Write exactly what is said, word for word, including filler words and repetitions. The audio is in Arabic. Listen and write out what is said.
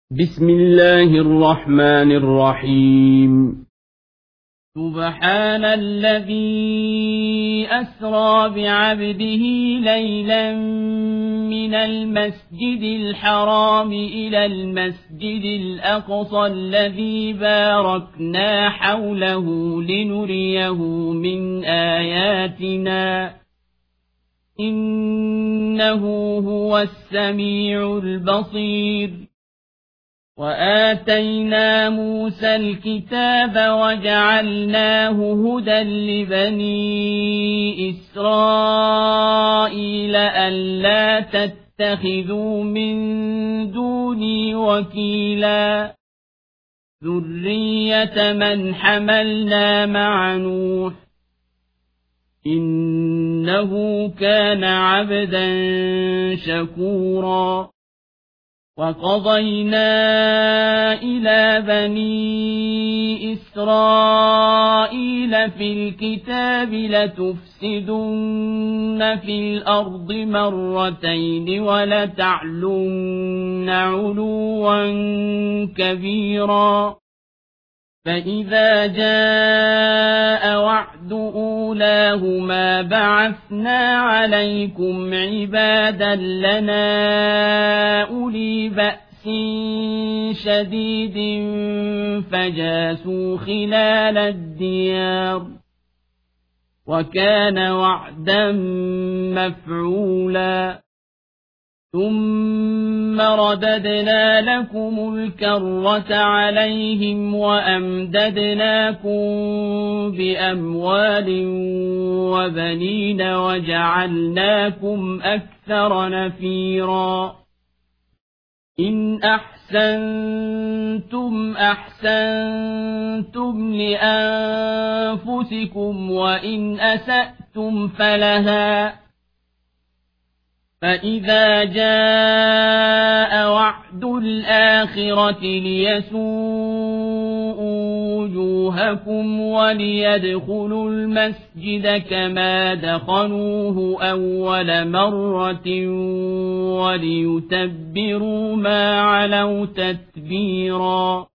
بسم الله الرحمن الرحيم. سبحان الذي أسرى بعبده ليلا من المسجد الحرام إلى المسجد الأقصى الذي باركنا حوله لنريه من آياتنا إنه هو السميع البصير. وآتينا موسى الكتاب وجعلناه هدى لبني إسرائيل ألا تتخذوا من دوني وكيلا ذرية من حملنا مع نوح إنه كان عبدا شكورا. وقضينا إلى بني إسرائيل في الكتاب لتفسدن في الأرض مرتين ولتعلن علوا كبيرا. فإذا جاء وعد أولاهما بعثنا عليكم عبادا لنا أولي بأس شديد فجاسوا خلال الديار وكان وعدا مفعولا. ثم رددنا لكم الكرة عليهم وأمددناكم بأموال وبنين وجعلناكم أكثر نفيرا. إن أحسنتم أحسنتم لأنفسكم وإن أسأتم فلها. فإذا جاء وعد الآخرة ليسوءوا وجوهكم وليدخلوا المسجد كما دخلوه أول مرة وليتبروا ما علوا تتبيرا.